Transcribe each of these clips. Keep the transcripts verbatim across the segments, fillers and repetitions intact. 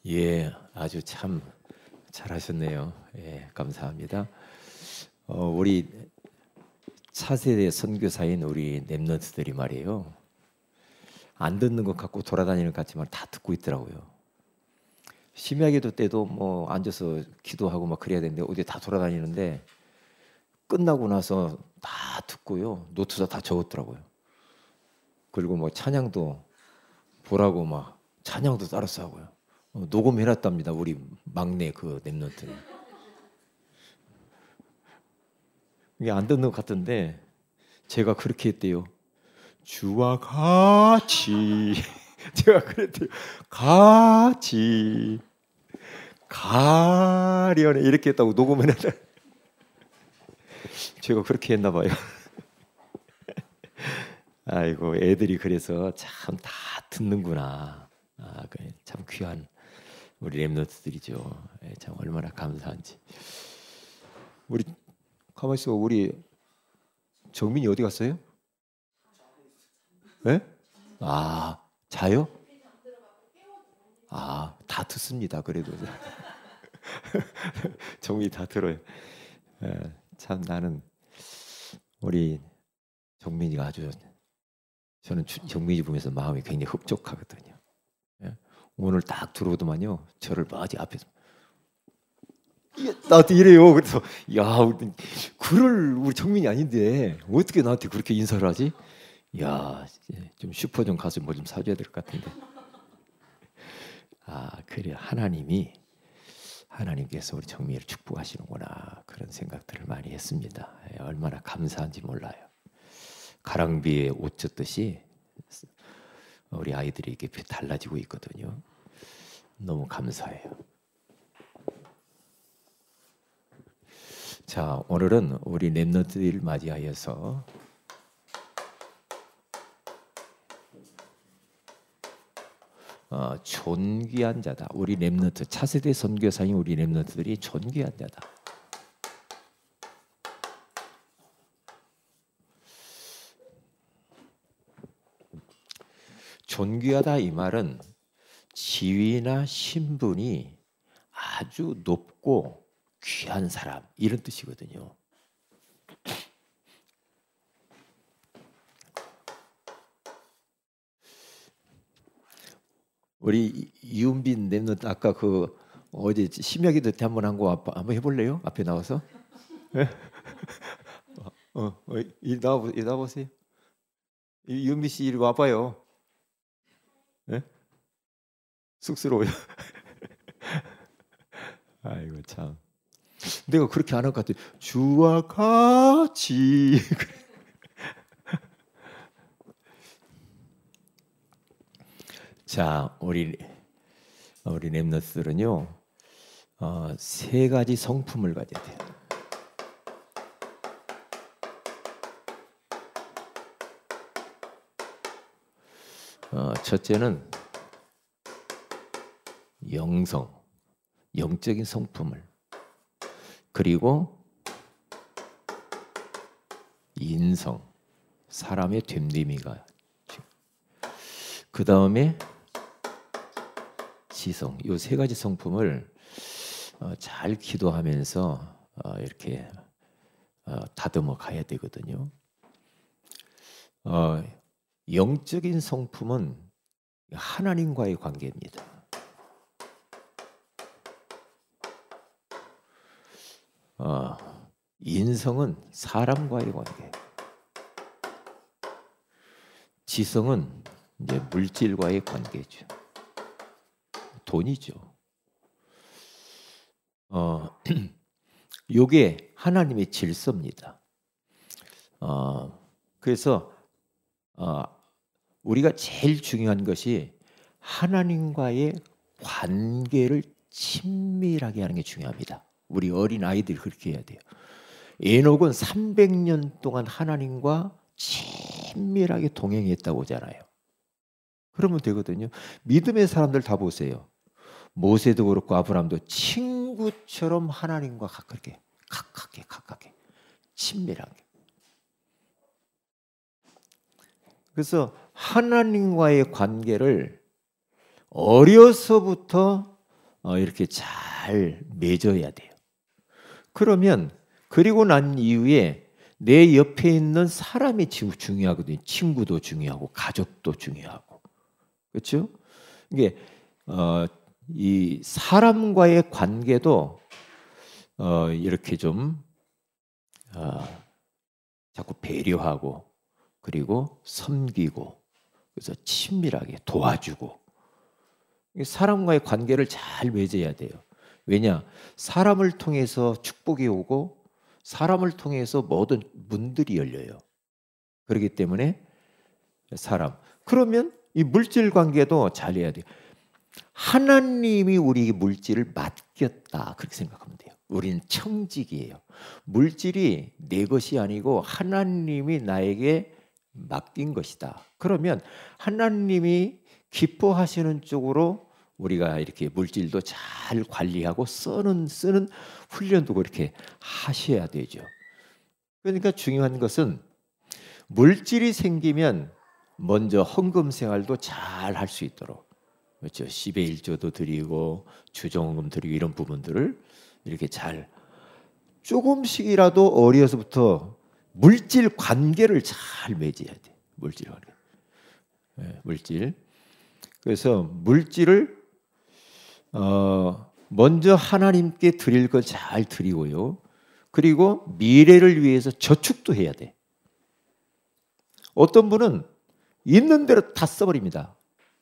예, 아주 참 잘하셨네요. 예, 감사합니다. 어, 우리 차세대 선교사인 우리 랩런트들이 말이에요. 안 듣는 것 같고 돌아다니는 것 같지만 다 듣고 있더라고요. 심야기도 때도 뭐 앉아서 기도하고 막 그래야 되는데 어디 다 돌아다니는데 끝나고 나서 다 듣고요. 노트도 다 적었더라고요. 그리고 뭐 찬양도 보라고 막 찬양도 따라서 하고요. 어, 녹음해놨답니다. 우리 막내 그 랩런트는. 이게 안 듣는 것 같은데 제가 그렇게 했대요. 주와 같이 제가 그랬대요. 같이 가련해 이렇게 했다고 녹음을 했다. 제가 그렇게 했나 봐요. 아이고 애들이 그래서 참 다 듣는구나. 아, 참 귀한 우리 랩런트들이죠. 참 얼마나 감사한지. 우리 가만 있어. 우리 정민이 어디 갔어요? 네? 아 자요? 아, 다 듣습니다. 그래도 정민이 다 들어요. 에, 참 나는 우리 정민이가 아주 저는 정민이 보면서 마음이 굉장히 흡족하거든요. 예? 오늘 딱 들어오더만요. 저를 마지 앞에서 나한테 이래요. 그래서 야, 그럴 우리 정민이 아닌데 어떻게 나한테 그렇게 인사를 하지? 야, 좀 슈퍼 좀 가서 뭐 좀 사줘야 될 것 같은데. 아, 그래 하나님이 하나님께서 우리 정민이를 축복하시는구나 그런 생각들을 많이 했습니다. 얼마나 감사한지 몰라요. 가랑비에 옷 젖듯이 우리 아이들이 이렇게 달라지고 있거든요. 너무 감사해요. 자, 오늘은 우리 랩런트들을 맞이하여서 어, 존귀한 자다. 우리 랩런트 차세대 선교사인 우리 랩런트들이 존귀한 자다. 존귀하다 이 말은 지위나 신분이 아주 높고 귀한 사람 이런 뜻이거든요. 우리 이윤빈 랩런트 아까 그 어제 심야기도 때 한번 한 거 한번 해볼래요? 앞에 나와서? 어, 어, 이 나와 이 나와보세요. 이윤빈 씨 이리 와봐요. 네? 쑥스러워요. 아이고 참. 내가 그렇게 안 할 것 같아. 주와 같이. 자, 우리 우리 랩런트들은요 어, 세 가지 성품을 가져야 돼요. 어, 첫째는 영성, 영적인 성품을, 그리고 인성, 사람의 됨됨이가, 그 다음에 지성, 이 세 가지 성품을 어, 잘 기도하면서 어, 이렇게 어, 다듬어 가야 되거든요. 어, 영적인 성품은 하나님과의 관계입니다. 어, 인성은 사람과의 관계, 지성은 이제 물질과의 관계죠. 돈이죠. 어, 요게 하나님의 질서입니다. 어, 그래서 어, 우리가 제일 중요한 것이 하나님과의 관계를 친밀하게 하는 게 중요합니다. 우리 어린 아이들이 그렇게 해야 돼요. 에녹은 삼백 년 동안 하나님과 친밀하게 동행했다고 하잖아요. 그러면 되거든요. 믿음의 사람들 다 보세요. 모세도 그렇고 아브라함도 친구처럼 하나님과 가깝게 가깝게 가깝게 친밀하게. 그래서 하나님과의 관계를 어려서부터 어, 이렇게 잘 맺어야 돼요. 그러면 그리고 난 이후에 내 옆에 있는 사람이 중요하거든요. 친구도 중요하고 가족도 중요하고. 그렇죠? 이게 어, 이 사람과의 관계도 어, 이렇게 좀 어, 자꾸 배려하고 그리고 섬기고 그래서 친밀하게 도와주고 사람과의 관계를 잘 맺어야 돼요. 왜냐? 사람을 통해서 축복이 오고 사람을 통해서 모든 문들이 열려요. 그렇기 때문에 사람. 그러면 이 물질 관계도 잘 해야 돼요. 하나님이 우리 물질을 맡겼다. 그렇게 생각하면 돼요. 우리는 청직이에요. 물질이 내 것이 아니고 하나님이 나에게 맡긴 것이다. 그러면 하나님이 기뻐하시는 쪽으로 우리가 이렇게 물질도 잘 관리하고 쓰는 쓰는 훈련도 그렇게 하셔야 되죠. 그러니까 중요한 것은 물질이 생기면 먼저 헌금 생활도 잘 할 수 있도록 그렇죠. 십의 일조도 드리고 주정금 드리고 이런 부분들을 이렇게 잘 조금씩이라도 어려서부터 물질 관계를 잘 맺어야 돼. 물질 관계. 네, 물질. 그래서 물질을 어, 먼저 하나님께 드릴 걸 잘 드리고요. 그리고 미래를 위해서 저축도 해야 돼. 어떤 분은 있는 대로 다 써버립니다.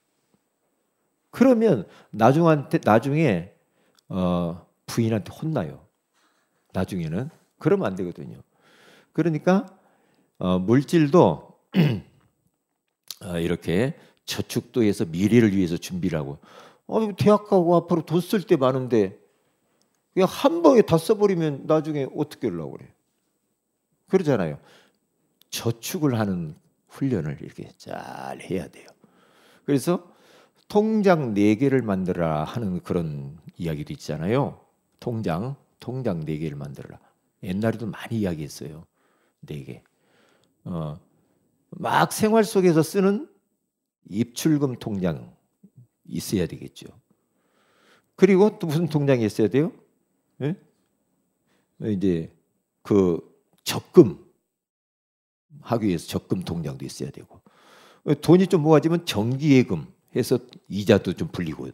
그러면 나중한테, 나중에 어, 부인한테 혼나요. 나중에는. 그러면 안 되거든요. 그러니까 어, 물질도 어, 이렇게 저축도 해서 미래를 위해서 준비를 하고 어, 대학 가고 앞으로 돈 쓸 때 많은데 그냥 한 방에 다 써버리면 나중에 어떻게 하려고 그래. 그러잖아요. 저축을 하는 훈련을 이렇게 잘 해야 돼요. 그래서 통장 네 개를 만들어라 하는 그런 이야기도 있잖아요. 통장, 통장 네 개를 만들어라. 옛날에도 많이 이야기했어요. 네 개. 어, 막 생활 속에서 쓰는 입출금 통장 있어야 되겠죠. 그리고 또 무슨 통장이 있어야 돼요? 네? 이제 그 적금 하기 위해서 적금 통장도 있어야 되고 돈이 좀 모아지면 정기예금 해서 이자도 좀 불리고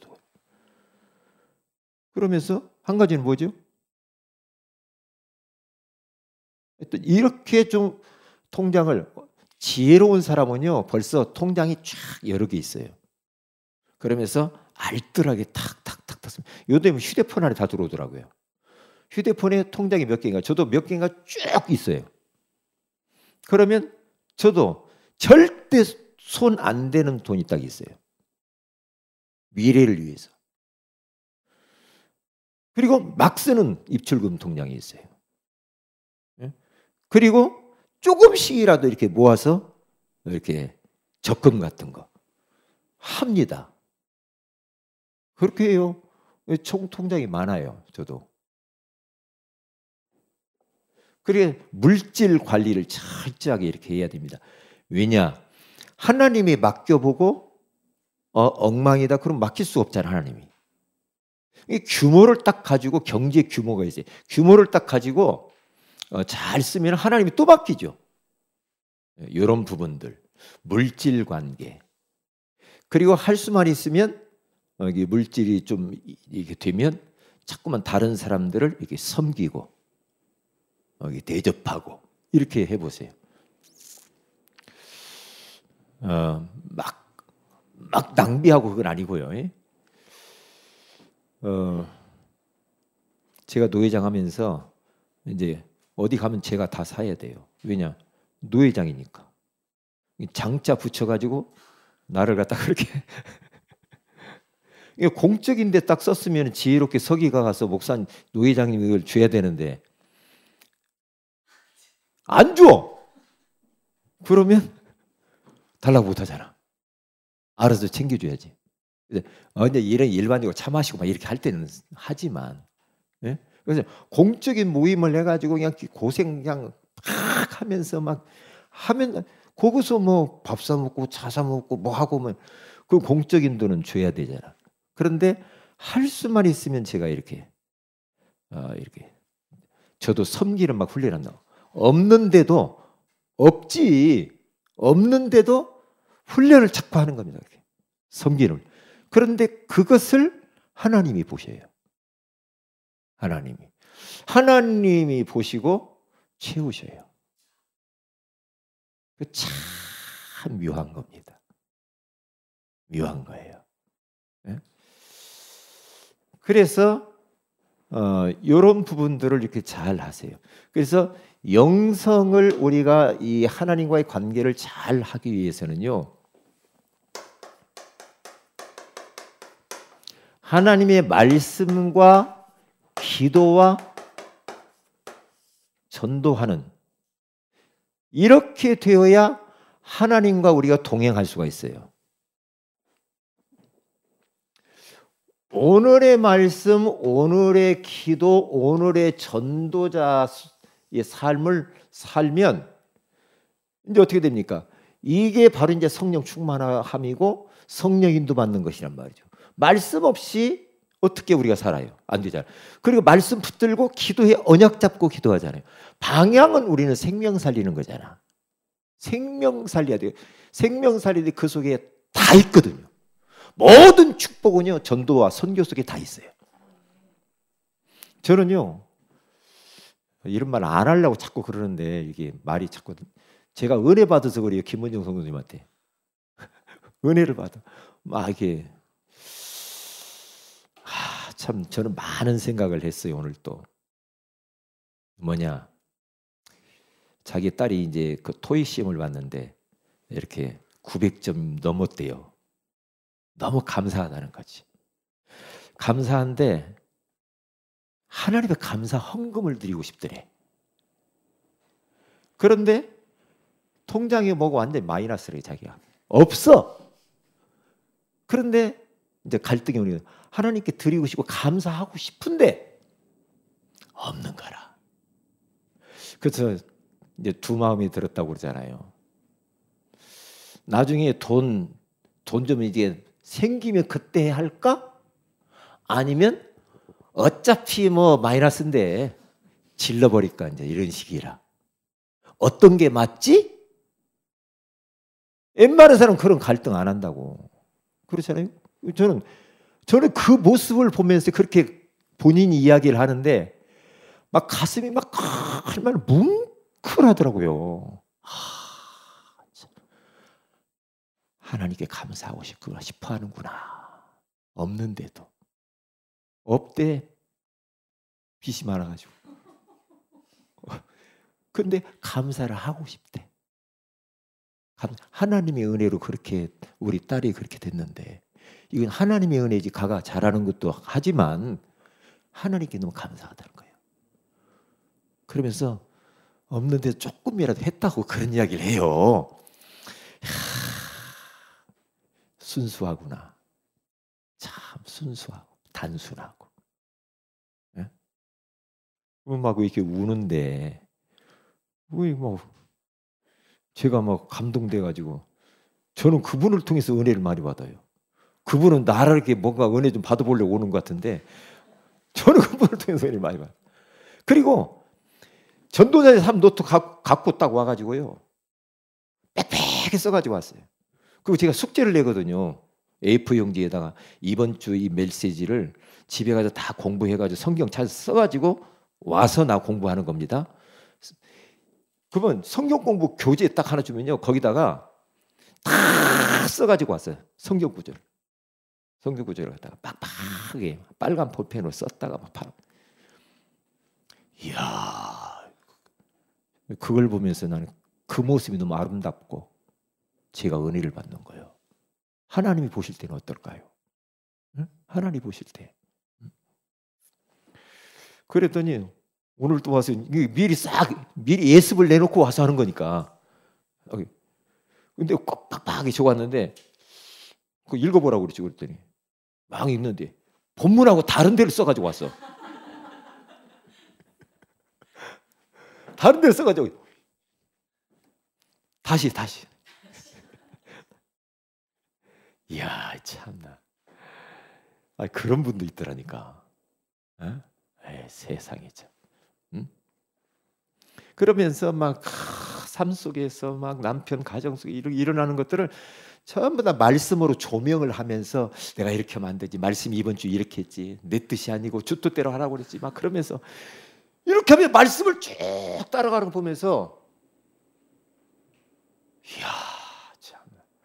그러면서 한 가지는 뭐죠? 이렇게 좀 통장을 지혜로운 사람은요 벌써 통장이 쫙 여러 개 있어요. 그러면서 알뜰하게 탁탁탁 탔습니다. 요즘 휴대폰 안에 다 들어오더라고요. 휴대폰에 통장이 몇 개인가 저도 몇 개인가 쭉 있어요. 그러면 저도 절대 손 안 대는 돈이 딱 있어요. 미래를 위해서. 그리고 막 쓰는 입출금 통장이 있어요. 그리고 조금씩이라도 이렇게 모아서 이렇게 적금 같은 거 합니다. 그렇게 해요. 총 통장이 많아요. 저도. 그래 물질 관리를 철저하게 이렇게 해야 됩니다. 왜냐? 하나님이 맡겨보고 어, 엉망이다. 그럼 맡길 수 없잖아 하나님이. 이 규모를 딱 가지고 경제 규모가 있어요. 규모를 딱 가지고 어, 잘 쓰면 하나님이 또 맡기죠. 이런 부분들, 물질 관계. 그리고 할 수만 있으면 어, 이게 물질이 좀 이렇게 되면 자꾸만 다른 사람들을 이렇게 섬기고 어, 대접하고 이렇게 해보세요. 어, 막, 막 낭비하고 그건 아니고요. 어, 제가 노회장 하면서 이제 어디 가면 제가 다 사야 돼요. 왜냐? 노회장이니까. 장자 붙여가지고 나를 갖다 그렇게 공적인 데 딱 썼으면 지혜롭게 서기가 가서 목사 노회장님 이걸 줘야 되는데 안 줘! 그러면 달라고 못하잖아. 알아서 챙겨줘야지. 어, 근데 이런 일반적으로 차 마시고 막 이렇게 할 때는 하지만, 예? 그래서 공적인 모임을 해가지고 그냥 고생 그냥 막 하면서 막 하면 거기서 뭐 밥 사 먹고 차 사 먹고 뭐 하고 뭐 그 공적인 돈은 줘야 되잖아. 그런데 할 수만 있으면 제가 이렇게 어, 이렇게 저도 섬기는 막 훈련한다. 없는데도 없지 없는데도 훈련을 자꾸 하는 겁니다. 이렇게. 섬기는. 그런데 그것을 하나님이 보셔요. 하나님이 하나님이 보시고 채우셔요. 참 묘한 겁니다. 묘한 거예요. 네? 그래서 어, 이런 부분들을 이렇게 잘 하세요. 그래서 영성을 우리가 이 하나님과의 관계를 잘 하기 위해서는요, 하나님의 말씀과 기도와 전도하는, 이렇게 되어야 하나님과 우리가 동행할 수가 있어요. 오늘의 말씀, 오늘의 기도, 오늘의 전도자의 삶을 살면 이제 어떻게 됩니까? 이게 바로 이제 성령 충만함이고 성령 인도받는 것이란 말이죠. 말씀 없이 어떻게 우리가 살아요? 안 되잖아요. 그리고 말씀 붙들고 기도해, 언약 잡고 기도하잖아요. 방향은 우리는 생명 살리는 거잖아. 생명 살려야 돼요. 생명 살리는데 그 속에 다 있거든요. 모든 축복은요, 전도와 선교 속에 다 있어요. 저는요, 이런 말 안 하려고 자꾸 그러는데 이게 말이 자꾸, 제가 은혜 받아서 그래요. 김원정 성도님한테 은혜를 받아 막 이게, 아, 참 저는 많은 생각을 했어요. 오늘 또 뭐냐, 자기 딸이 이제 그 토익 시험을 봤는데 이렇게 구백 점 넘었대요. 너무 감사하다는 거지. 감사한데 하나님의 감사 헌금을 드리고 싶더래. 그런데 통장에 뭐가 완전히 마이너스래. 자기가 없어. 그런데 이제 갈등이 오는 거예요. 하나님께 드리고 싶고 감사하고 싶은데 없는 거라. 그래서 이제 두 마음이 들었다고 그러잖아요. 나중에 돈 돈 좀 이제 생기면 그때 할까? 아니면 어차피 뭐 마이너스인데 질러버릴까? 이제 이런 식이라. 어떤 게 맞지? 웬만한 사람은 그런 갈등 안 한다고. 그렇잖아요. 저는 저는 그 모습을 보면서 그렇게 본인이 이야기를 하는데 막 가슴이 막 얼마나 뭉클하더라고요. 하, 하나님께 감사하고 싶구나 싶어 하는구나. 없는데도. 없대. 빚이 많아가지고. 근데 감사를 하고 싶대. 하나님의 은혜로 그렇게 우리 딸이 그렇게 됐는데, 이건 하나님의 은혜지. 가가 잘하는 것도 하지만 하나님께 너무 감사하다는 거예요. 그러면서 없는데 조금이라도 했다고 그런 이야기를 해요. 하, 순수하구나. 참 순수하고 단순하고. 예? 막 이렇게 우는데, 왜 뭐 제가 막 감동돼가지고, 저는 그분을 통해서 은혜를 많이 받아요. 그분은 나를 이렇게 뭔가 은혜 좀 받아보려고 오는 것 같은데, 저는 그분을 통해서 은혜를 많이 받아요. 그리고 전도자의 삶 노트 갖고 딱 와가지고요, 빽빽하게 써가지고 왔어요. 그리고 제가 숙제를 내거든요. 에이포 용지에다가 이번 주 이 메시지를 집에 가서 다 공부해가지고 성경 찾아서 써가지고 와서 나 공부하는 겁니다. 그러면 성경 공부 교재 딱 하나 주면요, 거기다가 다 써가지고 왔어요. 성경 구절, 성경 구절을 갖다가 빡빡하게 빨간 볼펜으로 썼다가 막 팔. 이야, 그걸 보면서 나는 그 모습이 너무 아름답고 제가 은혜를 받는 거예요. 하나님이 보실 때는 어떨까요? 응? 하나님 보실 때. 응? 그랬더니 오늘 또 와서 미리 싹 미리 예습을 내놓고 와서 하는 거니까. 근데 꼭 빡빡하게 적어왔는데 그거 읽어보라고 그랬지. 그랬더니 막 읽는데 본문하고 다른 데를 써가지고 왔어. 다른 데를 써가지고 다시 다시. 이야, 참나. 아, 그런 분도 있더라니까. 에? 에이, 세상에 참. 응? 그러면서 막 삶 속에서 막 남편 가정 속에 일어나는 것들을 전부 다 말씀으로 조명을 하면서 내가 이렇게 하면 안 되지. 말씀이 이번 주 이렇게 했지. 내 뜻이 아니고 주 뜻대로 하라고 그랬지. 막 그러면서 이렇게 하면 말씀을 쭉 따라가는 거 보면서 이야 참.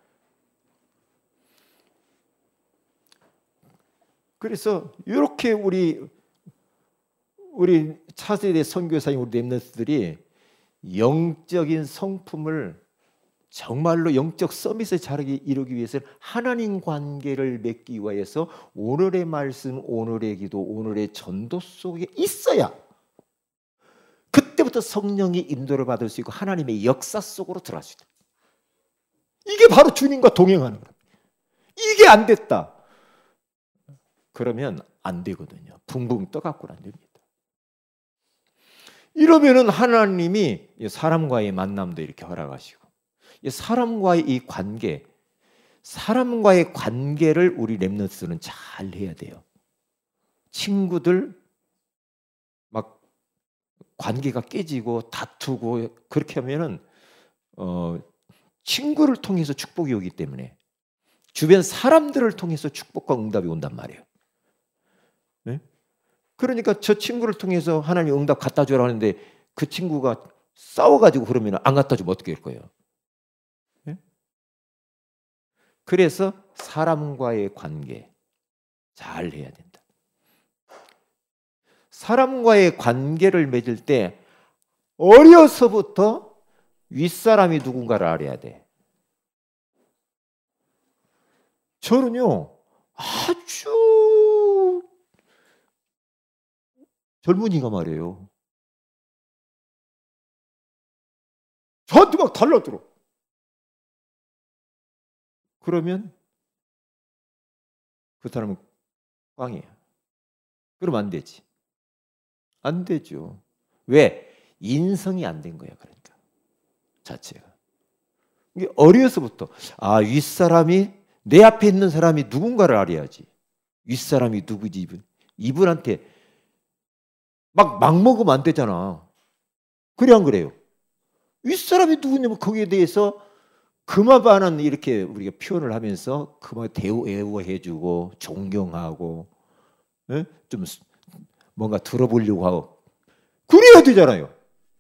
그래서 이렇게 우리 우리 차세대 선교사님 우리 렘넌트들이 영적인 성품을 정말로 영적 서밋을 잘하게 이루기 위해서 하나님 관계를 맺기 위해서 오늘의 말씀, 오늘의 기도, 오늘의 전도 속에 있어야 그때부터 성령의 인도를 받을 수 있고 하나님의 역사 속으로 들어갈 수 있다. 이게 바로 주님과 동행하는 거예요. 이게 안 됐다. 그러면 안 되거든요. 붕붕 떠갖고는 안 됩니다. 이러면은 하나님이 사람과의 만남도 이렇게 허락하시고 사람과의 이 관계, 사람과의 관계를 우리 렘넌트들은 잘 해야 돼요. 친구들 막 관계가 깨지고 다투고 그렇게 하면은 어, 친구를 통해서 축복이 오기 때문에 주변 사람들을 통해서 축복과 응답이 온단 말이에요. 네? 그러니까 저 친구를 통해서 하나님 응답 갖다 주라 하는데 그 친구가 싸워가지고 그러면 안 갖다 주면 어떻게 될 거예요? 네? 그래서 사람과의 관계 잘 해야 된다. 사람과의 관계를 맺을 때 어려서부터 윗사람이 누군가를 알아야 돼. 저는요 아주 젊은이가 말이에요. 저한테 막 달라들어. 그러면 그 사람은 꽝이에요. 그러면 안 되지. 안 되죠. 왜? 인성이 안 된 거야. 그러니까 자체가. 이게 어려서부터 아 윗사람이 내 앞에 있는 사람이 누군가를 알아야지. 윗사람이 누구지 이분. 이분한테 막, 막 먹으면 안 되잖아. 그래 안 그래요? 윗사람이 누구냐면 거기에 대해서 그마반은 이렇게 우리가 표현을 하면서 그마 대우해주고 존경하고 에? 좀 뭔가 들어보려고 하고 그래야 되잖아요.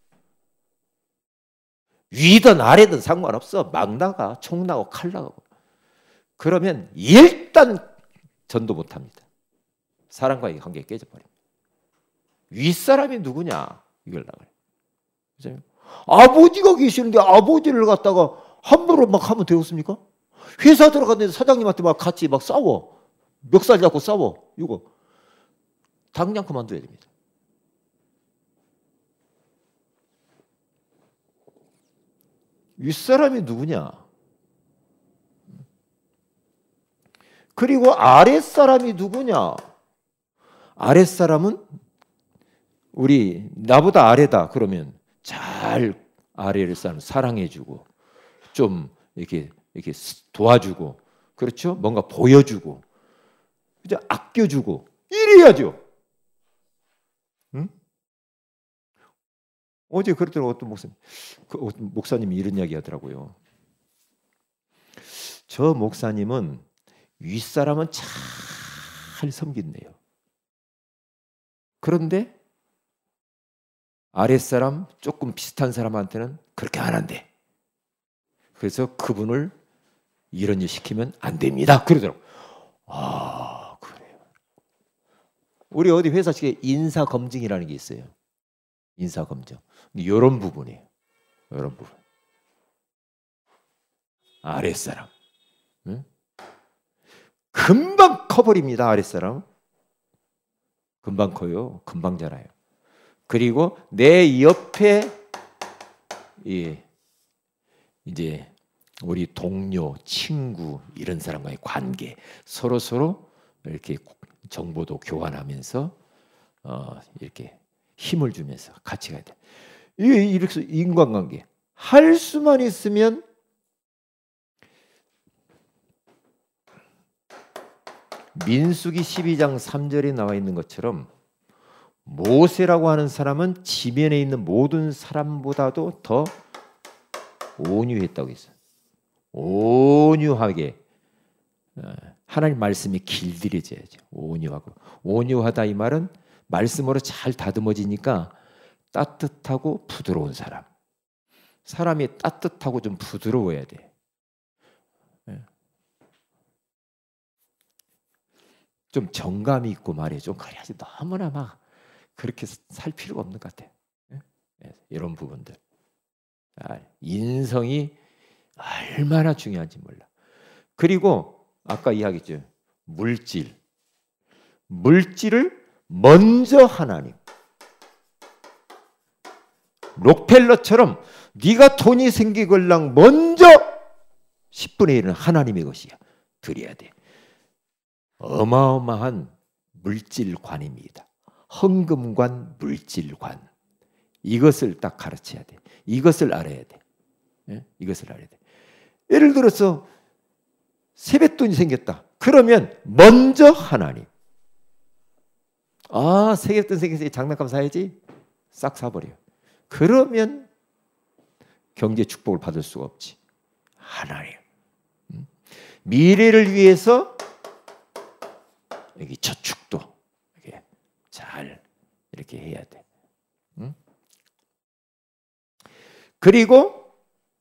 위든 아래든 상관없어. 막 나가 총 나고 칼 나가고 그러면 일단 전도 못합니다. 사람과의 관계가 깨져버립니다. 윗사람이 누구냐 이걸 나가요. 아버지가 계시는데 아버지를 갖다가 함부로 막 하면 되겠습니까? 회사 들어갔는데 사장님한테 막 같이 막 싸워. 멱살 잡고 싸워. 이거 당장 그만둬야 됩니다. 윗사람이 누구냐? 그리고 아랫사람이 누구냐? 아랫사람은 우리 나보다 아래다 그러면 잘 아래를 사람 사랑해주고 좀 이렇게 이렇게 도와주고 그렇죠? 뭔가 보여주고 이제 아껴주고 이래야죠. 응? 어제 그랬더니 어떤 목사님, 그 목사님이 이런 이야기 하더라고요. 저 목사님은 윗사람은 잘 섬긴대요. 그런데 아랫사람 조금 비슷한 사람한테는 그렇게 안 한대. 그래서 그분을 이런 일 시키면 안 됩니다. 그러더라고요. 아, 그래요. 우리 어디 회사 측에 인사검증이라는 게 있어요. 인사검증. 이런 부분이에요. 이런 부분. 아랫사람. 응? 금방 커버립니다. 아랫사람. 금방 커요. 금방 자라요. 그리고 내 옆에 예, 이제 우리 동료, 친구 이런 사람과의 관계 서로 서로 이렇게 정보도 교환하면서 어, 이렇게 힘을 주면서 같이 가야 돼. 이게 이렇게 인간관계 할 수만 있으면 민수기 십이 장 삼 절에 나와 있는 것처럼 모세라고 하는 사람은 지면에 있는 모든 사람보다도 더 온유했다고 했어요. 온유하게 하나님 말씀이 길들여져야죠. 온유하고. 온유하다 이 말은 말씀으로 잘 다듬어지니까 따뜻하고 부드러운 사람. 사람이 따뜻하고 좀 부드러워야 돼. 좀 정감이 있고 말이에요. 좀 그래야지 너무나 막 그렇게 살 필요가 없는 것 같아요. 이런 부분들. 인성이 얼마나 중요한지 몰라. 그리고 아까 이야기했죠. 물질. 물질을 먼저 하나님. 록펠러처럼 네가 돈이 생기걸랑 먼저 십분의 일은 하나님의 것이야. 드려야 돼. 어마어마한 물질관입니다. 헌금관, 물질관. 이것을 딱 가르쳐야 돼. 이것을 알아야 돼. 예? 이것을 알아야 돼. 예를 들어서 세뱃돈이 생겼다. 그러면 먼저 하나님. 아, 세뱃돈 생겨서 장난감 사야지. 싹 사버려. 그러면 경제 축복을 받을 수가 없지. 하나님. 미래를 위해서 여기 저축도 이렇게 잘 이렇게 해야 돼. 응? 그리고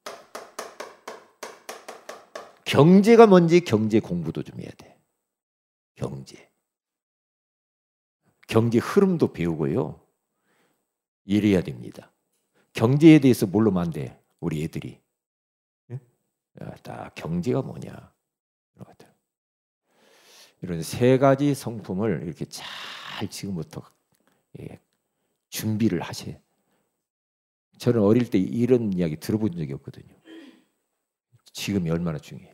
경제가 뭔지 경제 공부도 좀 해야 돼. 경제. 경제 흐름도 배우고요. 이래야 됩니다. 경제에 대해서 모르면 안 돼. 우리 애들이. 응? 야, 다 경제가 뭐냐. 이런 세 가지 성품을 이렇게 잘 지금부터 예, 준비를 하셔야. 저는 어릴 때 이런 이야기 들어본 적이 없거든요. 지금이 얼마나 중요해요.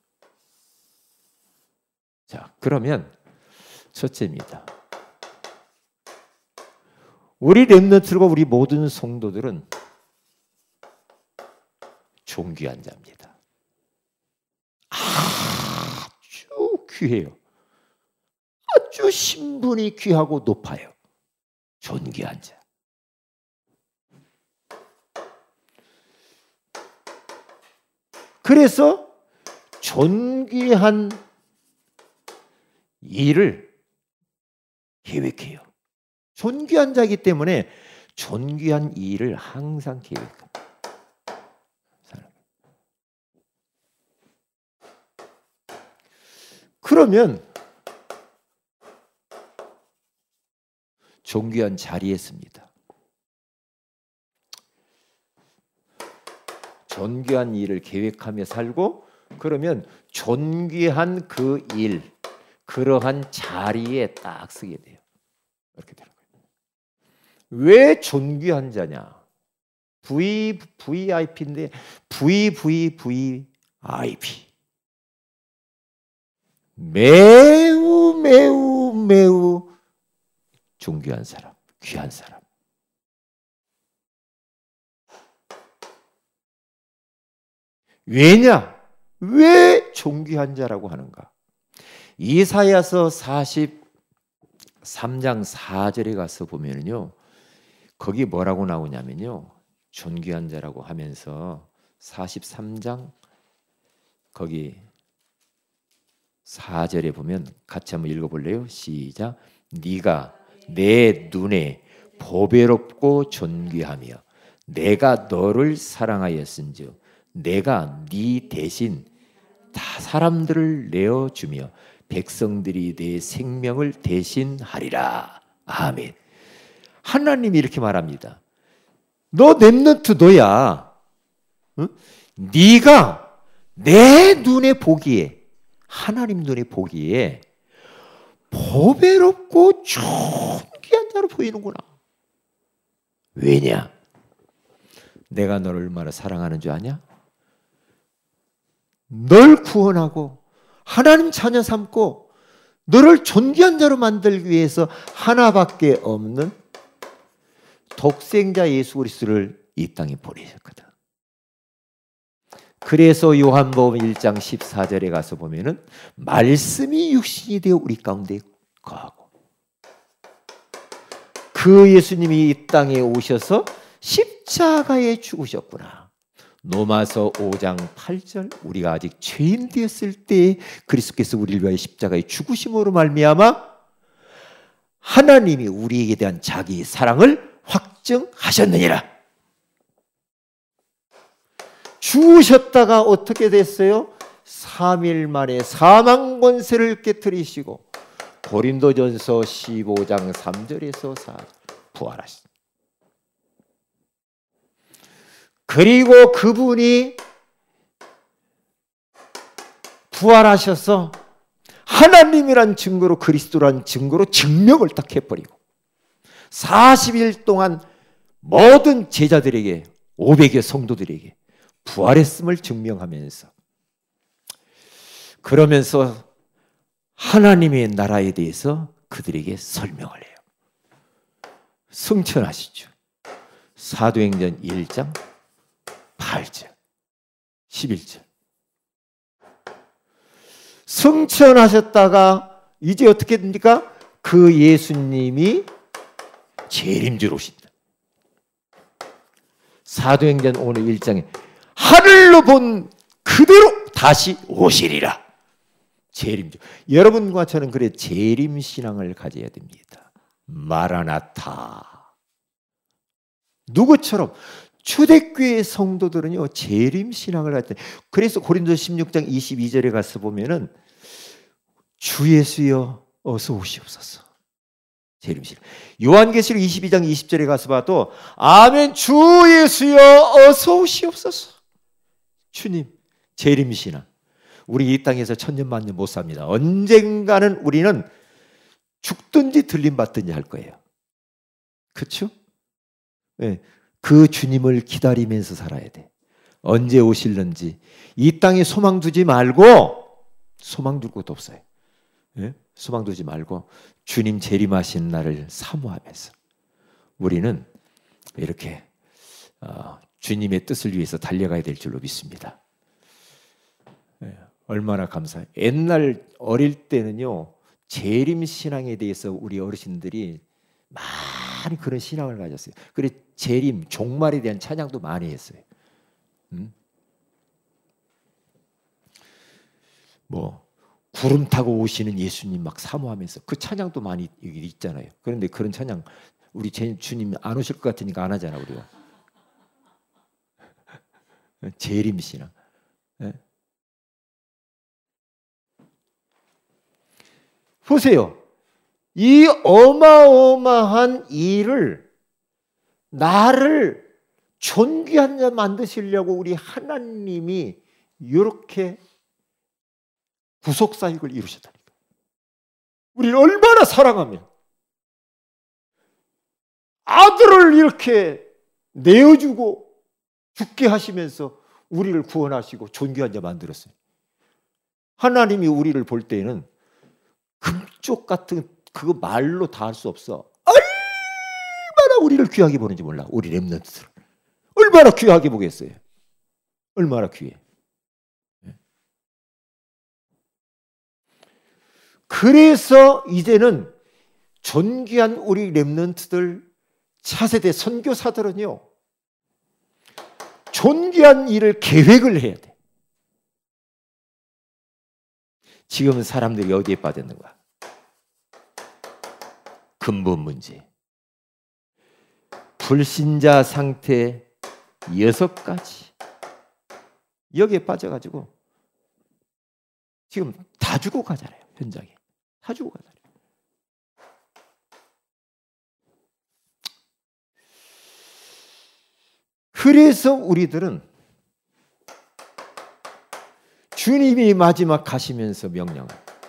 자, 그러면 첫째입니다. 우리 렘넌트들과 우리 모든 성도들은 존귀한 자입니다. 아주 귀해요. 아주 신분이 귀하고 높아요. 존귀한 자. 그래서 존귀한 일을 계획해요. 존귀한 자이기 때문에 존귀한 일을 항상 계획합니다. 그러면 존귀한 자리에 씁니다. 존귀한 일을 계획하며 살고 그러면 존귀한 그 일, 그러한 자리에 딱 쓰게 돼요. 이렇게 되는 거예요. 왜 존귀한 자냐? V, 브이아이피인데 브이 브이 브이아이피. 매우 매우 매우 존귀한 사람, 귀한 사람. 왜냐? 왜 존귀한 자라고 하는가? 이사야서 사십삼 장 사 절에 가서 보면요, 거기 뭐라고 나오냐면요, 존귀한 자라고 하면서 사십삼 장 거기 사 절에 보면 같이 한번 읽어볼래요? 시작. 네가 내 눈에 보배롭고 존귀하며 내가 너를 사랑하였은즉 내가 네 대신 다 사람들을 내어주며 백성들이 내 생명을 대신하리라. 아멘. 하나님이 이렇게 말합니다. 너 렘넌트 너야. 응? 네가 내 눈에 보기에, 하나님 눈에 보기에 보배롭고 존귀한 자로 보이는구나. 왜냐? 내가 너를 얼마나 사랑하는 줄 아냐? 널 구원하고 하나님 자녀 삼고 너를 존귀한 자로 만들기 위해서 하나밖에 없는 독생자 예수 그리스도를 이 땅에 보내셨거든. 그래서 요한복음 일 장 십사 절에 가서 보면은 말씀이 육신이 되어 우리 가운데 거하고, 그 예수님이 이 땅에 오셔서 십자가에 죽으셨구나. 로마서 오 장 팔 절, 우리가 아직 죄인 되었을 때 그리스도께서 우리를 위하여 십자가에 죽으심으로 말미암아 하나님이 우리에게 대한 자기의 사랑을 확증하셨느니라. 죽으셨다가 어떻게 됐어요? 삼 일 만에 사망 권세를 깨뜨리시고 고린도전서 십오 장 삼 절에서 사 절 부활하셨습니다. 그리고 그분이 부활하셔서 하나님이란 증거로, 그리스도란 증거로 증명을 딱 해버리고 사십 일 동안 모든 제자들에게, 오백여 성도들에게 부활했음을 증명하면서, 그러면서 하나님의 나라에 대해서 그들에게 설명을 해요. 승천하시죠. 사도행전 일 장 팔 절 십일 절. 승천하셨다가 이제 어떻게 됩니까? 그 예수님이 재림주로 오신다. 사도행전 오늘 일 장에 하늘로 본 그대로 다시 오시리라. 재림주. 여러분과 저는 그래 재림신앙을 가져야 됩니다. 마라나타. 누구처럼? 초대교회 성도들은요 재림신앙을 할 때, 그래서 고린도 십육 장 이십이 절에 가서 보면은 주 예수여 어서 오시옵소서. 재림신앙. 요한계시록 이십이 장 이십 절에 가서 봐도 아멘 주 예수여 어서 오시옵소서. 주님, 재림신앙. 우리 이 땅에서 천년 만년 못 삽니다. 언젠가는 우리는 죽든지 들림받든지 할 거예요. 그렇죠? 네. 그 주님을 기다리면서 살아야 돼. 언제 오실는지. 이 땅에 소망 두지 말고, 소망 둘 것도 없어요. 네? 소망 두지 말고 주님 재림하신 날을 사모하면서 우리는 이렇게 어, 주님의 뜻을 위해서 달려가야 될 줄로 믿습니다. 네, 얼마나 감사해요. 옛날 어릴 때는요 재림신앙에 대해서 우리 어르신들이 많이 그런 신앙을 가졌어요. 그래 재림, 종말에 대한 찬양도 많이 했어요. 음? 뭐 구름 타고 오시는 예수님 막 사모하면서 그 찬양도 많이 있잖아요. 그런데 그런 찬양 우리 주님 안 오실 것 같으니까 안 하잖아 우리가. 재림신앙. 네? 보세요. 이 어마어마한 일을, 나를 존귀한 자 만드시려고 우리 하나님이 이렇게 구속사역을 이루셨다니까. 우리를 얼마나 사랑하면 아들을 이렇게 내어주고 죽게 하시면서 우리를 구원하시고 존귀한 자 만들었어요. 하나님이 우리를 볼 때에는 금쪽 같은 그거 말로 다 할 수 없어. 얼마나 우리를 귀하게 보는지 몰라. 우리 렘넌트들 얼마나 귀하게 보겠어요. 얼마나 귀해. 그래서 이제는 존귀한 우리 렘넌트들, 차세대 선교사들은요 존귀한 일을 계획을 해야 돼. 지금 사람들이 어디에 빠졌는가? 근본 문제. 불신자 상태 여섯 가지. 여기에 빠져가지고 지금 다 죽어 가잖아요. 현장에. 다 죽어 가잖아요. 그래서 우리들은 주님이 마지막 가시면서 명령을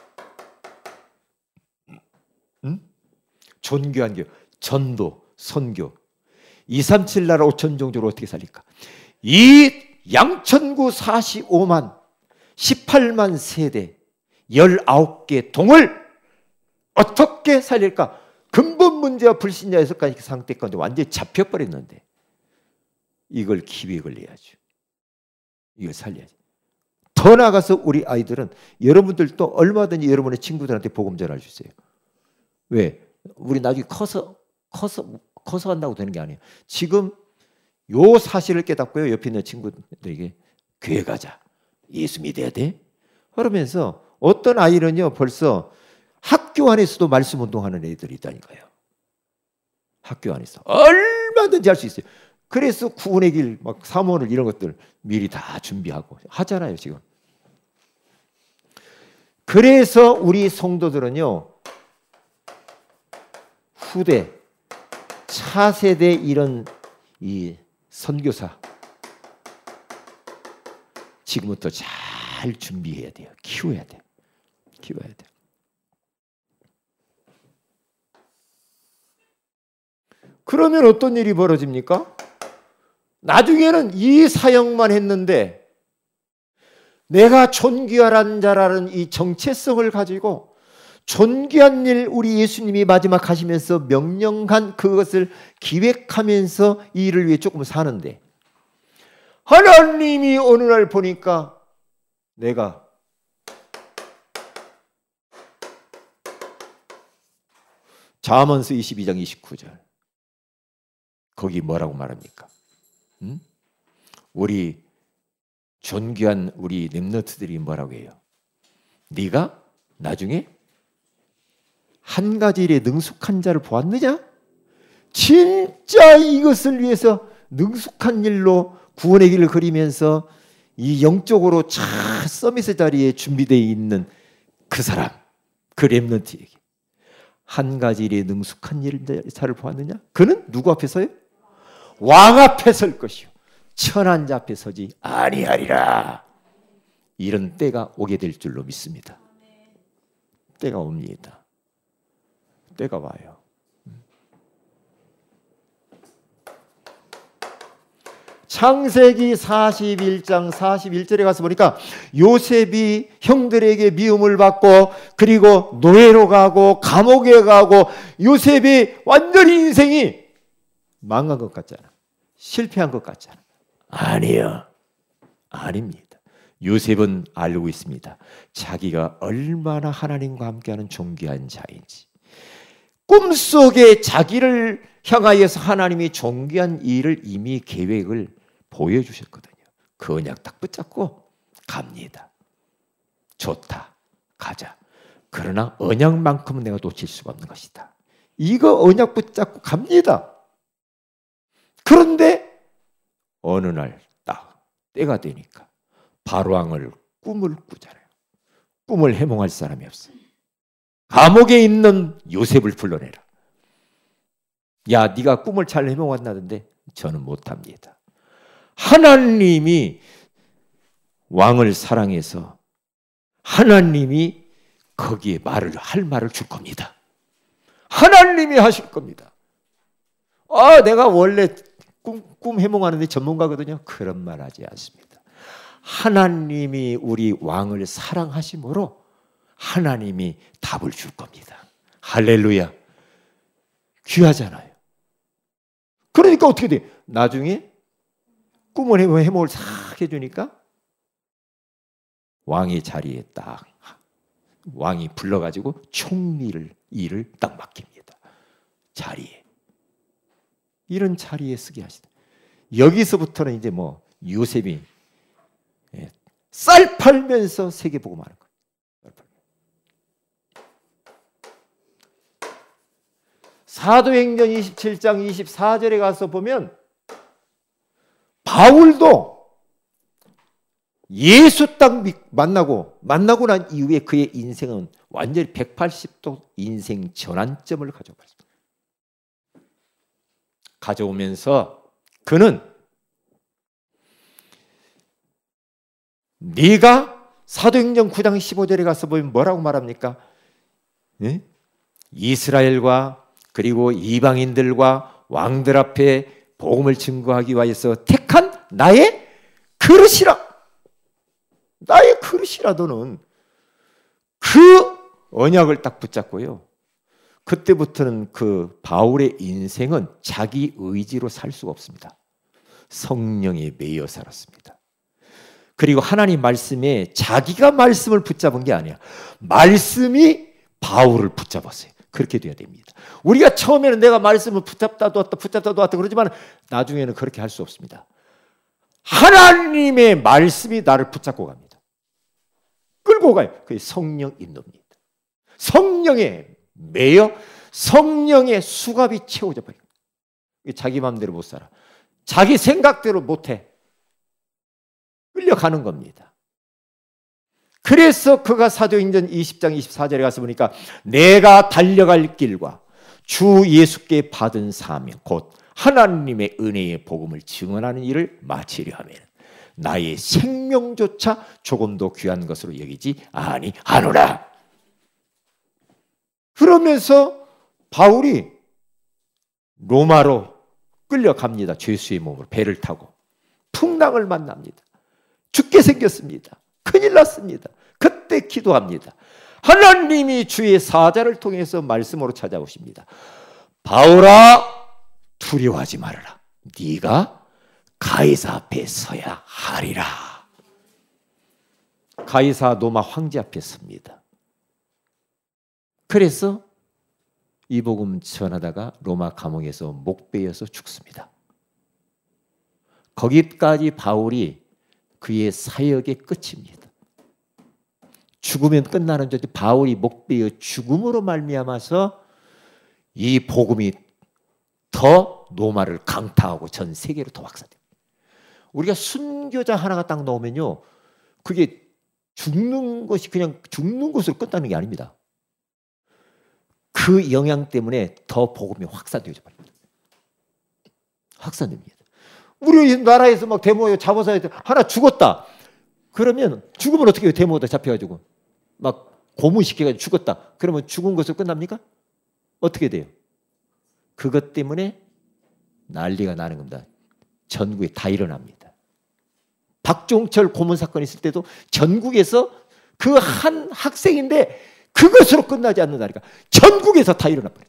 응? 존귀한 교회, 전도, 선교, 이삼칠 나라 오천 종족을 어떻게 살릴까? 이 양천구 사십오만 십팔만 세대 열아홉 개 동을 어떻게 살릴까? 근본 문제와 불신자 여섯 가지 상태 가운데 완전히 잡혀버렸는데 이걸 기획을 해야죠. 이걸 살려야지. 더 나아가서 우리 아이들은 여러분들도 얼마든지 여러분의 친구들한테 복음 전할 수 있어요. 왜? 우리 나중에 커서 커서 커서 간다고 되는 게 아니에요. 지금 요 사실을 깨닫고요. 옆에 있는 친구들에게 교회 가자. 예수 믿어야 돼. 그러면서 어떤 아이는요. 벌써 학교 안에서도 말씀 운동하는 애들이 있다니까요. 학교 안에서 얼마든지 할 수 있어요. 그래서 구원의 길, 막 사모를 이런 것들 미리 다 준비하고 하잖아요, 지금. 그래서 우리 성도들은요, 후대, 차세대 이런 이 선교사 지금부터 잘 준비해야 돼요. 키워야 돼요. 키워야 돼요. 그러면 어떤 일이 벌어집니까? 나중에는 이 사역만 했는데 내가 존귀하란 자라는 이 정체성을 가지고 존귀한 일 우리 예수님이 마지막 하시면서 명령한 그것을 기획하면서 이 일을 위해 조금 사는데 하나님이 어느 날 보니까 내가 잠언서 이십이 장 이십구 절 거기 뭐라고 말합니까? 음? 우리 존귀한 우리 렘넌트들이 뭐라고 해요? 네가 나중에 한 가지 일에 능숙한 자를 보았느냐? 진짜 이것을 위해서 능숙한 일로 구원의 길을 그리면서 이 영적으로 차 서밋의 자리에 준비되어 있는 그 사람, 그 렘넌트에게 한 가지 일에 능숙한 자를 보았느냐? 그는 누구 앞에 서요? 왕 앞에 설 것이요 천한 자 앞에 서지 아니하리라. 이런 때가 오게 될 줄로 믿습니다. 때가 옵니다. 때가 와요. 창세기 사십일 장 사십일 절에 가서 보니까 요셉이 형들에게 미움을 받고 그리고 노예로 가고 감옥에 가고 요셉이 완전히 인생이 망한 것 같잖아. 실패한 것 같잖아. 아니요. 아닙니다. 요셉은 알고 있습니다. 자기가 얼마나 하나님과 함께하는 존귀한 자인지. 꿈속에 자기를 향하여서 하나님이 존귀한 일을 이미 계획을 보여주셨거든요. 그 언약 딱 붙잡고 갑니다. 좋다. 가자. 그러나 언약만큼은 내가 놓칠 수가 없는 것이다. 이거 언약 붙잡고 갑니다. 그런데 어느 날 딱 때가 되니까 바로왕을 꿈을 꾸잖아요. 꿈을 해몽할 사람이 없어요. 감옥에 있는 요셉을 불러내라. 야, 네가 꿈을 잘 해몽한다던데 저는 못합니다. 하나님이 왕을 사랑해서 하나님이 거기에 말을 할 말을 줄 겁니다. 하나님이 하실 겁니다. 아, 내가 원래 꿈, 꿈 해몽하는데 전문가거든요. 그런 말 하지 않습니다. 하나님이 우리 왕을 사랑하심으로 하나님이 답을 줄 겁니다. 할렐루야. 귀하잖아요. 그러니까 어떻게 돼? 나중에 꿈을 해몽을 싹 해주니까 왕의 자리에 딱 왕이 불러가지고 총리를 일을 딱 맡깁니다. 자리에. 이런 자리에 쓰게 하시다. 여기서부터는 이제 뭐 요셉이 쌀 팔면서 세계 보고 마는 거예요. 사도행전 이십칠 장 이십사 절에 가서 보면 바울도 예수 딱 만나고 만나고 난 이후에 그의 인생은 완전히 백팔십 도 인생 전환점을 가져왔습니다. 가져오면서 그는 네가 사도행전 구 장 십오 절에 가서 보면 뭐라고 말합니까? 네? 이스라엘과 그리고 이방인들과 왕들 앞에 복음을 증거하기 위해서 택한 나의 그릇이라. 나의 그릇이라. 너는 그 언약을 딱 붙잡고요. 그때부터는 그 바울의 인생은 자기 의지로 살 수가 없습니다. 성령에 매여 살았습니다. 그리고 하나님 말씀에 자기가 말씀을 붙잡은 게 아니야. 말씀이 바울을 붙잡았어요. 그렇게 돼야 됩니다. 우리가 처음에는 내가 말씀을 붙잡다 뒀다 붙잡다 뒀다 그러지만 나중에는 그렇게 할 수 없습니다. 하나님의 말씀이 나를 붙잡고 갑니다. 끌고 가요. 그게 성령 인도입니다. 성령에 매여 성령의 수갑이 채워져 버려요. 자기 마음대로 못 살아. 자기 생각대로 못해. 끌려가는 겁니다. 그래서 그가 사도행전 이십 장 이십사 절에 가서 보니까 내가 달려갈 길과 주 예수께 받은 사명 곧 하나님의 은혜의 복음을 증언하는 일을 마치려 하면 나의 생명조차 조금도 귀한 것으로 여기지 아니하노라. 그러면서 바울이 로마로 끌려갑니다. 죄수의 몸으로 배를 타고 풍랑을 만납니다. 죽게 생겼습니다. 큰일 났습니다. 그때 기도합니다. 하나님이 주의 사자를 통해서 말씀으로 찾아오십니다. 바울아 두려워하지 말아라. 네가 가이사 앞에 서야 하리라. 가이사 로마 황제 앞에 섭니다. 그래서 이 복음 전하다가 로마 감옥에서 목베어서 죽습니다. 거기까지 바울이 그의 사역의 끝입니다. 죽으면 끝나는 줄 바울이 목베어 죽음으로 말미암아서 이 복음이 더 로마를 강타하고 전 세계로 더 확산됩니다. 우리가 순교자 하나가 딱 나오면요, 그게 죽는 것이 그냥 죽는 것으로 끝나는 게 아닙니다. 그 영향 때문에 더 복음이 확산되어져 버립니다. 확산됩니다. 우리 나라에서 막 데모에 잡아서 하나 죽었다. 그러면 죽으면 어떻게 해요? 데모에다 잡혀가지고 막 고문시켜가지고 죽었다. 그러면 죽은 것으로 끝납니까? 어떻게 돼요? 그것 때문에 난리가 나는 겁니다. 전국에 다 일어납니다. 박종철 고문 사건 있을 때도 전국에서 그 한 학생인데 그것으로 끝나지 않는다니까. 전국에서 다 일어나 버려요.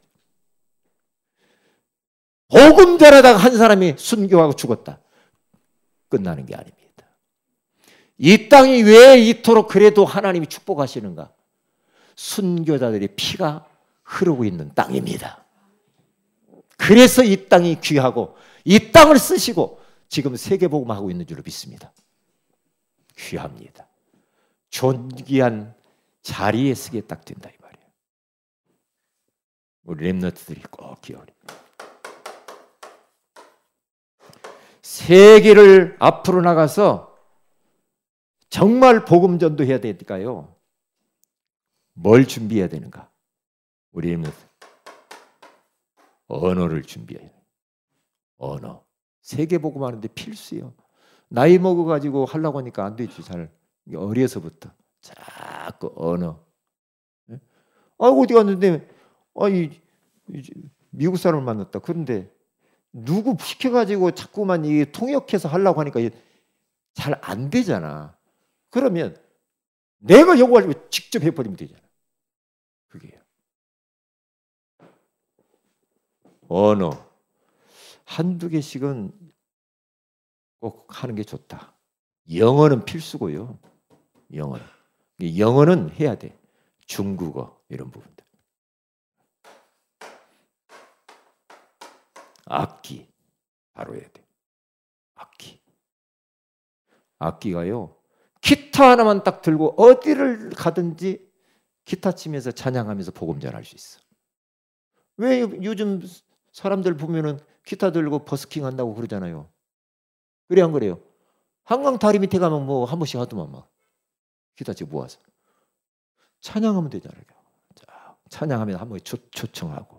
복음 전하다가 한 사람이 순교하고 죽었다. 끝나는 게 아닙니다. 이 땅이 왜 이토록 그래도 하나님이 축복하시는가? 순교자들의 피가 흐르고 있는 땅입니다. 그래서 이 땅이 귀하고 이 땅을 쓰시고 지금 세계복음하고 있는 줄로 믿습니다. 귀합니다. 존귀한 자리에 쓰게 딱 된다 이 말이에요. 우리 렘넌트들이 꼭 기억해. 세계를 앞으로 나가서 정말 복음 전도해야 되니까요. 뭘 준비해야 되는가? 우리 렘넌트 언어를 준비해야 돼요. 언어. 세계 복음 하는데 필수요. 나이 먹어가지고 하려고 하니까 안 되지. 잘 어려서부터 자꾸 언어. 네? 아 어디 갔는데 아 이 미국 사람을 만났다. 그런데 누구 시켜가지고 자꾸만 이 통역해서 하려고 하니까 잘 안 되잖아. 그러면 내가 영어 가지고 직접 해버리면 되잖아. 그게요. 언어 한두 개씩은 꼭 하는 게 좋다. 영어는 필수고요. 영어는 영어는 해야 돼. 중국어 이런 부분들. 악기 바로 해야 돼. 악기. 악기가요. 기타 하나만 딱 들고 어디를 가든지 기타 치면서 찬양하면서 복음 전할 수 있어. 왜 요즘 사람들 보면은 기타 들고 버스킹 한다고 그러잖아요. 그래 안 그래요? 한강 다리 밑에 가면 뭐 한 번씩 하더만 막 기타 치고 모아서 찬양하면 되잖아요. 자, 찬양하면 한 번에 초, 초청하고.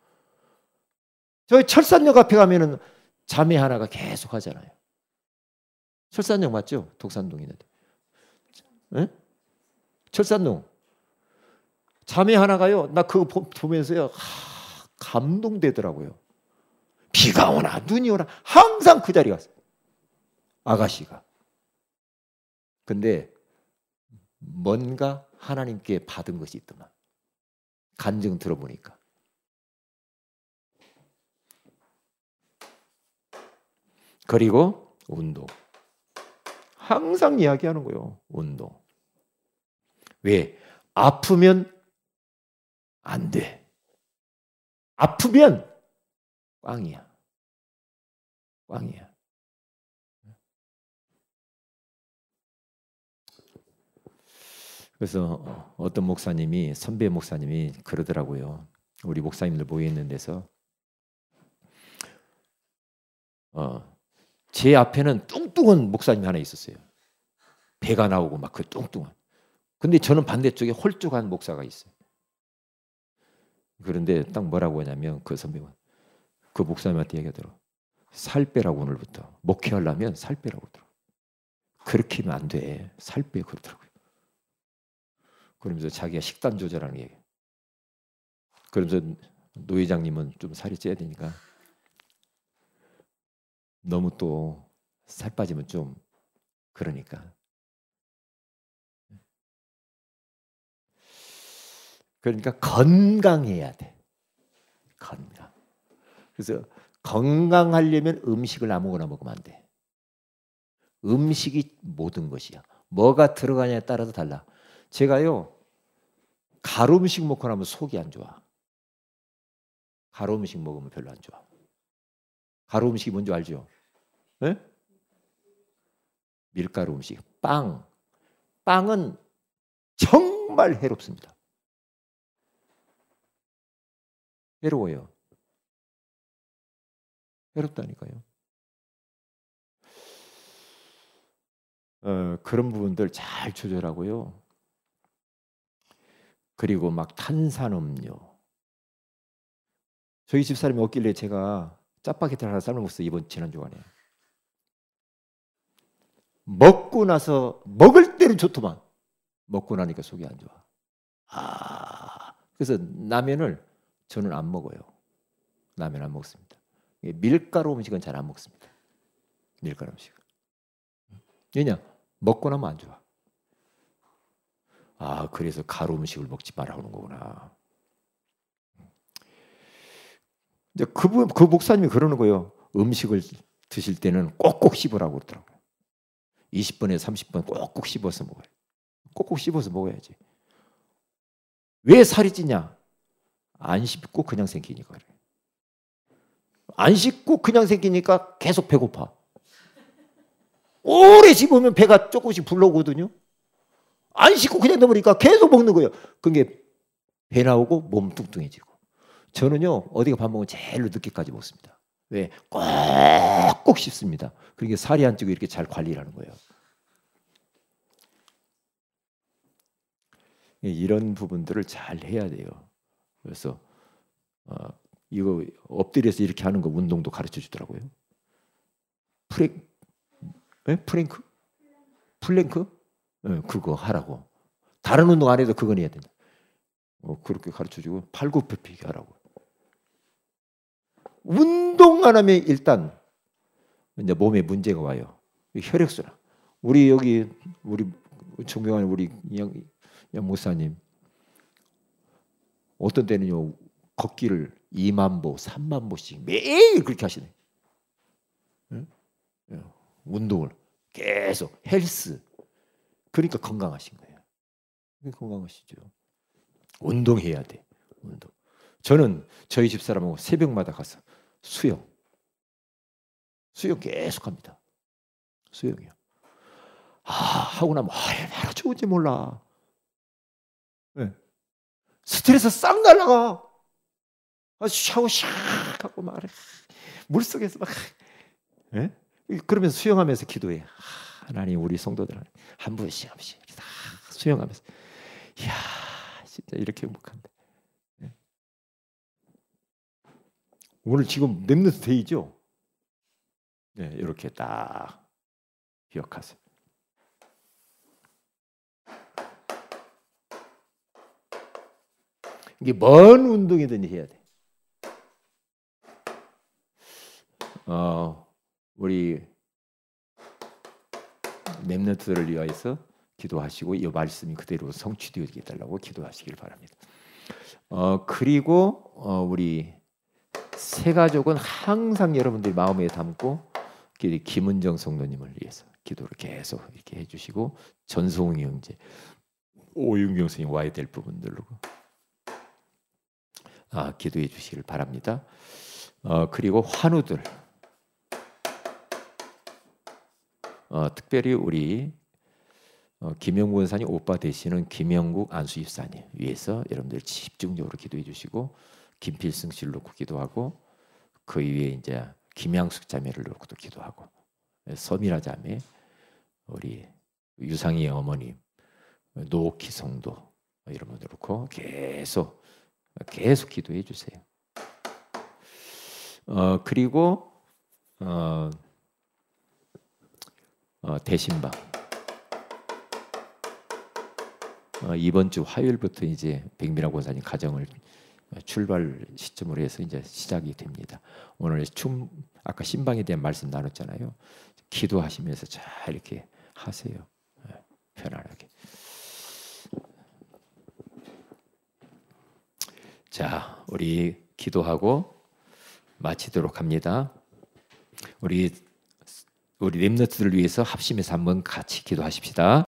저희 철산역 앞에 가면은 자매 하나가 계속 하잖아요. 철산역 맞죠? 독산동 있는데. 네? 철산동. 자매 하나가요. 나 그거 보면서요. 하, 감동되더라고요. 비가 오나 눈이 오나 항상 그 자리에 갔어요. 아가씨가. 근데 뭔가 하나님께 받은 것이 있더만. 간증 들어보니까. 그리고 운동. 항상 이야기하는 거예요. 운동. 왜? 아프면 안 돼. 아프면 꽝이야. 꽝이야. 그래서 어떤 목사님이, 선배 목사님이 그러더라고요. 우리 목사님들 모여있는 데서 어, 제 앞에는 뚱뚱한 목사님이 하나 있었어요. 배가 나오고 막 그 뚱뚱한. 근데 저는 반대쪽에 홀쭉한 목사가 있어요. 그런데 딱 뭐라고 하냐면 그 선배가 그 목사님한테 얘기하더라고요. 살 빼라고 오늘부터. 목회하려면 살 빼라고 하더라고요. 그렇게 하면 안 돼. 살 빼 그러더라고요. 그러면서 자기가 식단 조절하는 얘기. 그러면서 노 회장님은 좀 살이 쪄야 되니까 너무 또 살 빠지면 좀 그러니까. 그러니까 건강해야 돼. 건강. 그래서 건강하려면 음식을 아무거나 먹으면 안 돼. 음식이 모든 것이야. 뭐가 들어가냐에 따라서 달라. 제가요 가루 음식 먹고 나면 속이 안 좋아. 가루 음식 먹으면 별로 안 좋아. 가루 음식이 뭔지 알죠? 네? 밀가루 음식, 빵. 빵은 정말 해롭습니다. 해로워요. 해롭다니까요. 어, 그런 부분들 잘 조절하고요. 그리고 막 탄산음료. 저희 집사람이 없길래 제가 짜파게티 하나 삶아먹었어요. 이번 지난주간에. 먹고 나서 먹을 때는 좋더만 먹고 나니까 속이 안 좋아. 아, 그래서 라면을 저는 안 먹어요. 라면 안 먹습니다. 밀가루 음식은 잘 안 먹습니다. 밀가루 음식. 왜냐? 먹고 나면 안 좋아. 아, 그래서 가루 음식을 먹지 말라는 거구나. 이제 그, 그 목사님이 그러는 거예요. 음식을 드실 때는 꼭꼭 씹으라고 그러더라고요. 이십 분에 삼십 분 꼭꼭 씹어서 먹어요. 꼭꼭 씹어서 먹어야지. 왜 살이 찌냐? 안 씹고 그냥 생기니까 그래. 안 씹고 그냥 생기니까 계속 배고파. 오래 씹으면 배가 조금씩 불러오거든요. 안 씹고 그냥 넣으니까 계속 먹는 거예요. 그게 배 나오고 몸 뚱뚱해지고. 저는요 어디가 밥 먹으면 제일 늦게까지 먹습니다. 왜? 꼭꼭 씹습니다. 그러니까 살이 안 찌고 이렇게 잘 관리를 하는 거예요. 이런 부분들을 잘 해야 돼요. 그래서 어, 이거 엎드려서 이렇게 하는 거 운동도 가르쳐 주더라고요. 프랭, 네? 프랭크? 플랭크? 네, 그거 하라고. 다른 운동 안 해도 그건 해야 된다. 어, 그렇게 가르쳐 주고 팔굽혀펴기 하라고. 운동 안 하면 일단 이제 몸에 문제가 와요. 혈액순환. 우리 여기 우리 존경하는 우리 양, 양 목사님 어떤 때는요 걷기를 이만 보, 삼만 보씩 매일 그렇게 하시네. 응? 운동을 계속 헬스. 그러니까 건강하신 거예요. 건강하시죠. 운동해야 돼. 운동. 저는 저희 집사람하고 새벽마다 가서 수영. 수영 계속 합니다. 수영이요. 아, 하고 나면 얼마나 좋은지 몰라. 네. 스트레스 싹 날라가. 샤워 샥 하고 막 물속에서 막. 네? 그러면서 수영하면서 기도해. 하나님 우리 성도들 한 분씩 한 분씩 다 수영하면서. 이야 진짜 이렇게 행복한데. 네. 오늘 지금 랩넌트 데이죠? 네, 이렇게 딱 기억하세요. 이게 뭔 운동이든 해야 돼. 어, 우리 랩넌트들을 위하여서 기도하시고 이 말씀이 그대로 성취되게 해달라고 기도하시길 바랍니다. 어, 그리고 어, 우리 새 가족은 항상 여러분들이 마음에 담고 김은정 성도님을 위해서 기도를 계속 이렇게 해주시고 전송이 형제 오윤경 선생님 와야 될 부분들로 아, 기도해 주시길 바랍니다. 어, 그리고 환우들 어, 특별히 우리 어, 김영국 원사님 오빠 되시는 김영국 안수 집사님 위해서 여러분들 집중적으로 기도해 주시고 김필승 씨를 놓고 기도하고 그 위에 이제 김양숙 자매를 놓고도 기도하고 서미라 자매 우리 유상희 어머님 노옥희 성도 이런 분들 놓고 계속 계속 기도해 주세요. 어, 그리고 어, 어, 대신방 어, 이번 주 화요일부터 이제 백미라 권사님 가정을 출발 시점으로 해서 이제 시작이 됩니다. 오늘 춤 아까 신방에 대한 말씀 나눴잖아요. 기도하시면서 잘 이렇게 하세요. 편안하게. 자, 우리 기도하고 마치도록 합니다. 우리 우리 렘넌트들을 위해서 합심해서 한번 같이 기도하십시다.